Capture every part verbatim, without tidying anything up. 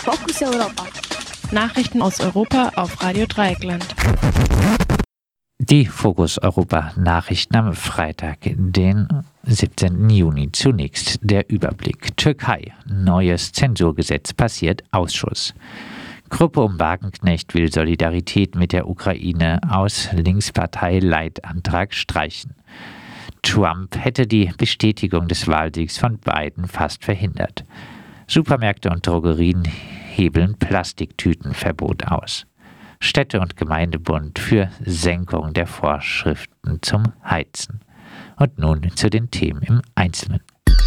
Fokus Europa. Nachrichten aus Europa auf Radio Dreieckland. Die Fokus Europa Nachrichten am Freitag, den siebzehnten Juni. Zunächst der Überblick. Türkei. Neues Zensurgesetz passiert Ausschuss. Gruppe um Wagenknecht will Solidarität mit der Ukraine aus Linkspartei Leitantrag streichen. Trump hätte die Bestätigung des Wahlsiegs von Biden fast verhindert. Supermärkte und Drogerien hebeln Plastiktütenverbot aus. Städte- und Gemeindebund für Senkung der Vorschriften zum Heizen. Und nun zu den Themen im Einzelnen.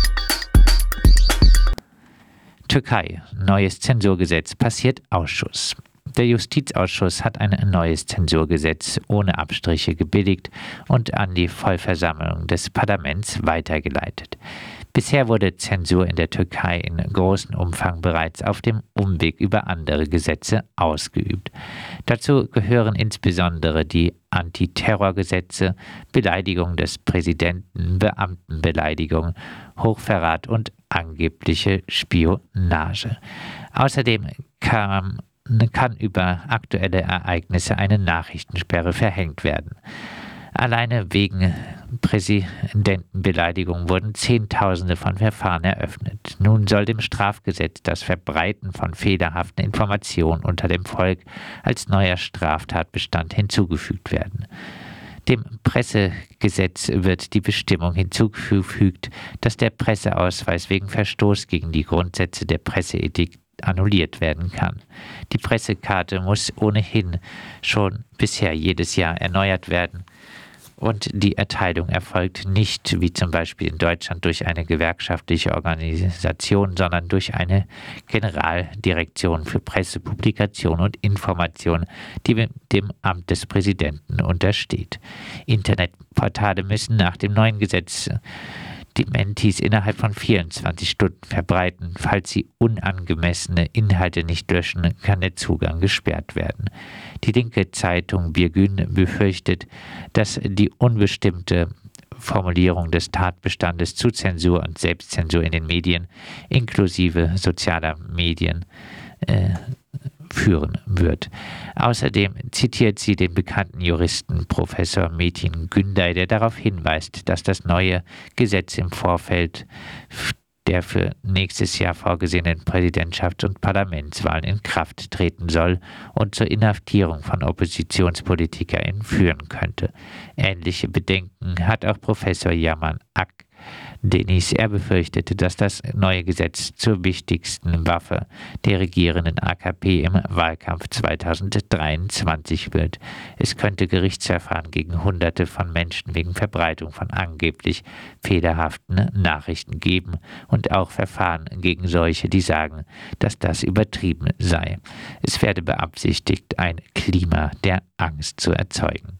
Türkei. Neues Zensurgesetz passiert Ausschuss. Der Justizausschuss hat ein neues Zensurgesetz ohne Abstriche gebilligt und an die Vollversammlung des Parlaments weitergeleitet. Bisher wurde Zensur in der Türkei in großem Umfang bereits auf dem Umweg über andere Gesetze ausgeübt. Dazu gehören insbesondere die Antiterrorgesetze, Beleidigung des Präsidenten, Beamtenbeleidigung, Hochverrat und angebliche Spionage. Außerdem kam kann über aktuelle Ereignisse eine Nachrichtensperre verhängt werden. Alleine wegen Präsidentenbeleidigung wurden Zehntausende von Verfahren eröffnet. Nun soll dem Strafgesetz das Verbreiten von fehlerhaften Informationen unter dem Volk als neuer Straftatbestand hinzugefügt werden. Dem Pressegesetz wird die Bestimmung hinzugefügt, dass der Presseausweis wegen Verstoß gegen die Grundsätze der Presseethik annulliert werden kann. Die Pressekarte muss ohnehin schon bisher jedes Jahr erneuert werden und die Erteilung erfolgt nicht, wie zum Beispiel in Deutschland, durch eine gewerkschaftliche Organisation, sondern durch eine Generaldirektion für Presse, Publikation und Information, die dem Amt des Präsidenten untersteht. Internetportale müssen nach dem neuen Gesetz Dementis innerhalb von vierundzwanzig Stunden verbreiten. Falls sie unangemessene Inhalte nicht löschen, kann der Zugang gesperrt werden. Die linke Zeitung Bir Gün befürchtet, dass die unbestimmte Formulierung des Tatbestandes zu Zensur und Selbstzensur in den Medien inklusive sozialer Medien äh, führen wird. Außerdem zitiert sie den bekannten Juristen Professor Metin Günday, der darauf hinweist, dass das neue Gesetz im Vorfeld der für nächstes Jahr vorgesehenen Präsidentschafts- und Parlamentswahlen in Kraft treten soll und zur Inhaftierung von OppositionspolitikerInnen führen könnte. Ähnliche Bedenken hat auch Professor Yaman Ak Deniz. Er befürchtete, dass das neue Gesetz zur wichtigsten Waffe der regierenden A K P im Wahlkampf zweitausenddreiundzwanzig wird. Es könnte Gerichtsverfahren gegen Hunderte von Menschen wegen Verbreitung von angeblich fehlerhaften Nachrichten geben und auch Verfahren gegen solche, die sagen, dass das übertrieben sei. Es werde beabsichtigt, ein Klima der Angst zu erzeugen.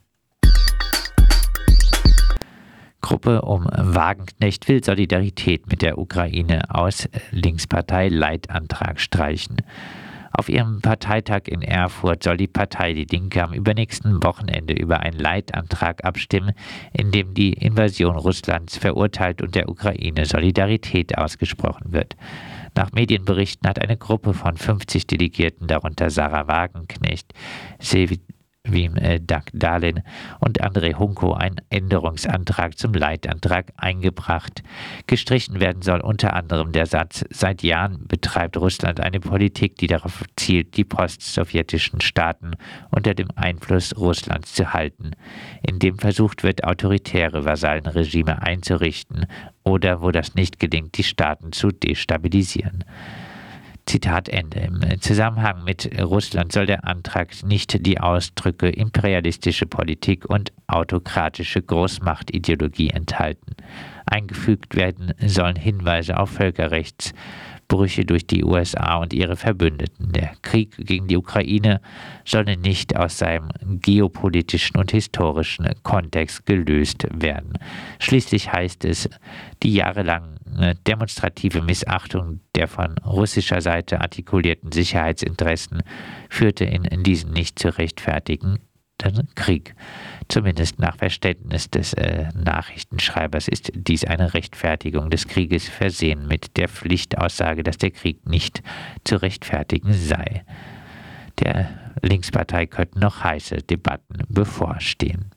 Gruppe um Wagenknecht will Solidarität mit der Ukraine aus Linkspartei Leitantrag streichen. Auf ihrem Parteitag in Erfurt soll die Partei Die Linke am übernächsten Wochenende über einen Leitantrag abstimmen, in dem die Invasion Russlands verurteilt und der Ukraine Solidarität ausgesprochen wird. Nach Medienberichten hat eine Gruppe von fünfzig Delegierten, darunter Sarah Wagenknecht, Sevim Dagdalin und Andrei Hunko, einen Änderungsantrag zum Leitantrag eingebracht. Gestrichen werden soll unter anderem der Satz: Seit Jahren betreibt Russland eine Politik, die darauf zielt, die postsowjetischen Staaten unter dem Einfluss Russlands zu halten, indem versucht wird, autoritäre Vasallenregime einzurichten oder, wo das nicht gelingt, die Staaten zu destabilisieren. Zitat Ende. Im Zusammenhang mit Russland soll der Antrag nicht die Ausdrücke imperialistische Politik und autokratische Großmachtideologie enthalten. Eingefügt werden sollen Hinweise auf Völkerrechtsbrüche durch die U S A und ihre Verbündeten. Der Krieg gegen die Ukraine solle nicht aus seinem geopolitischen und historischen Kontext gelöst werden. Schließlich heißt es, die jahrelang demonstrative Missachtung der von russischer Seite artikulierten Sicherheitsinteressen führte in, in diesen nicht zu rechtfertigen Krieg. Zumindest nach Verständnis des äh, Nachrichtenschreibers ist dies eine Rechtfertigung des Krieges, versehen mit der Pflichtaussage, dass der Krieg nicht zu rechtfertigen sei. Der Linkspartei könnten noch heiße Debatten bevorstehen.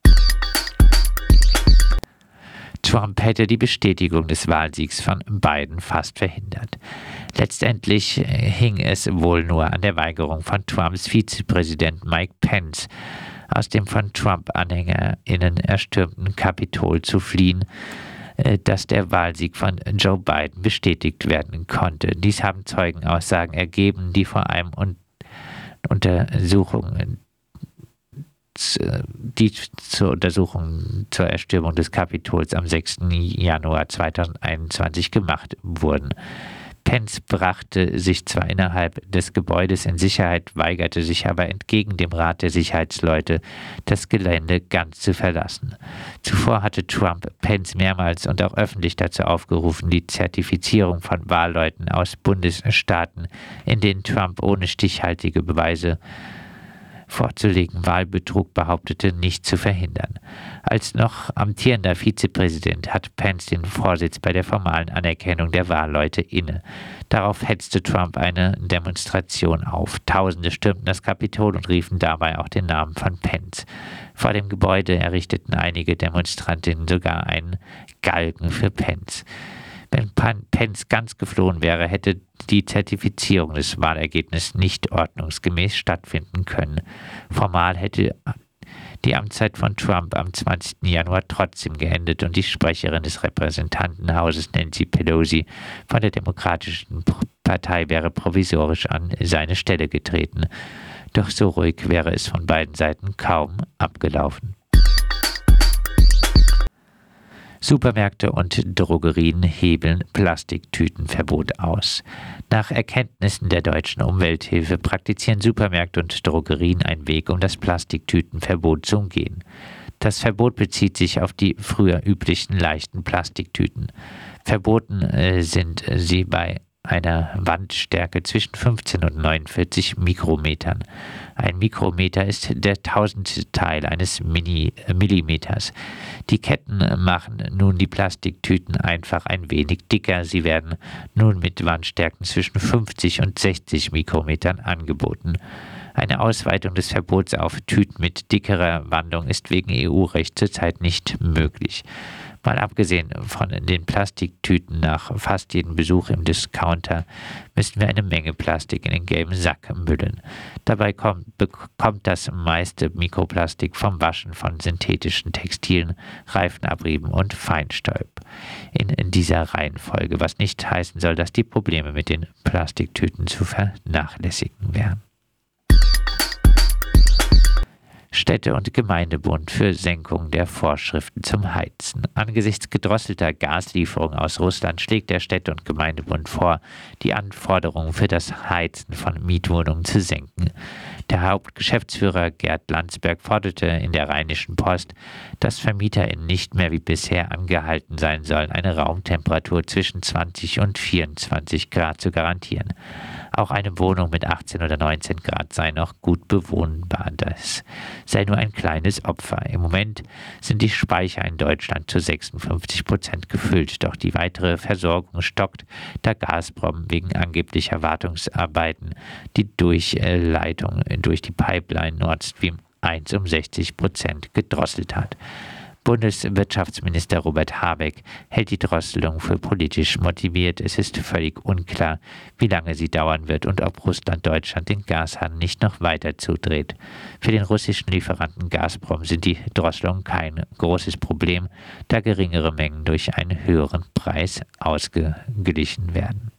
Trump hätte die Bestätigung des Wahlsiegs von Biden fast verhindert. Letztendlich hing es wohl nur an der Weigerung von Trumps Vizepräsident Mike Pence, aus dem von Trump-AnhängerInnen erstürmten Kapitol zu fliehen, dass der Wahlsieg von Joe Biden bestätigt werden konnte. Dies haben Zeugenaussagen ergeben, die vor allem un- Untersuchungen die zur Untersuchung zur Erstürmung des Kapitols am sechsten Januar zweitausendeinundzwanzig gemacht wurden. Pence brachte sich zwar innerhalb des Gebäudes in Sicherheit, weigerte sich aber entgegen dem Rat der Sicherheitsleute, das Gelände ganz zu verlassen. Zuvor hatte Trump Pence mehrmals und auch öffentlich dazu aufgerufen, die Zertifizierung von Wahlleuten aus Bundesstaaten, in denen Trump ohne stichhaltige Beweise vorzulegen Wahlbetrug behauptete, nicht zu verhindern. Als noch amtierender Vizepräsident hat Pence den Vorsitz bei der formalen Anerkennung der Wahlleute inne. Darauf hetzte Trump eine Demonstration auf. Tausende stürmten das Kapitol und riefen dabei auch den Namen von Pence. Vor dem Gebäude errichteten einige Demonstrantinnen sogar einen Galgen für Pence. Wenn Pence ganz geflohen wäre, hätte die Zertifizierung des Wahlergebnisses nicht ordnungsgemäß stattfinden können. Formal hätte die Amtszeit von Trump am zwanzigsten Januar trotzdem geendet und die Sprecherin des Repräsentantenhauses Nancy Pelosi von der Demokratischen Partei wäre provisorisch an seine Stelle getreten. Doch so ruhig wäre es von beiden Seiten kaum abgelaufen. Supermärkte und Drogerien hebeln Plastiktütenverbot aus. Nach Erkenntnissen der Deutschen Umwelthilfe praktizieren Supermärkte und Drogerien einen Weg, um das Plastiktütenverbot zu umgehen. Das Verbot bezieht sich auf die früher üblichen leichten Plastiktüten. Verboten äh, sind sie bei einer Wandstärke zwischen fünfzehn und neunundvierzig Mikrometern. Ein Mikrometer ist der tausendste Teil eines Mini- Millimeters. Die Ketten machen nun die Plastiktüten einfach ein wenig dicker. Sie werden nun mit Wandstärken zwischen fünfzig und sechzig Mikrometern angeboten. Eine Ausweitung des Verbots auf Tüten mit dickerer Wandung ist wegen E U-Recht zurzeit nicht möglich. Mal abgesehen von den Plastiktüten nach fast jedem Besuch im Discounter müssen wir eine Menge Plastik in den gelben Sack müllen. Dabei kommt, bekommt das meiste Mikroplastik vom Waschen von synthetischen Textilien, Reifenabrieben und Feinstaub. In, in dieser Reihenfolge, was nicht heißen soll, dass die Probleme mit den Plastiktüten zu vernachlässigen wären. Städte- und Gemeindebund für Senkung der Vorschriften zum Heizen. Angesichts gedrosselter Gaslieferungen aus Russland schlägt der Städte- und Gemeindebund vor, die Anforderungen für das Heizen von Mietwohnungen zu senken. Der Hauptgeschäftsführer Gerd Landsberg forderte in der Rheinischen Post, dass VermieterInnen nicht mehr wie bisher angehalten sein sollen, eine Raumtemperatur zwischen zwanzig und vierundzwanzig Grad zu garantieren. Auch eine Wohnung mit achtzehn oder neunzehn Grad sei noch gut bewohnbar. Das sei nur ein kleines Opfer. Im Moment sind die Speicher in Deutschland zu sechsundfünfzig Prozent gefüllt, doch die weitere Versorgung stockt, da Gazprom wegen angeblicher Wartungsarbeiten die Durchleitung durch die Pipeline Nord Stream eins um sechzig Prozent gedrosselt hat. Bundeswirtschaftsminister Robert Habeck hält die Drosselung für politisch motiviert. Es ist völlig unklar, wie lange sie dauern wird und ob Russland Deutschland den Gashahn nicht noch weiter zudreht. Für den russischen Lieferanten Gazprom sind die Drosselungen kein großes Problem, da geringere Mengen durch einen höheren Preis ausgeglichen werden.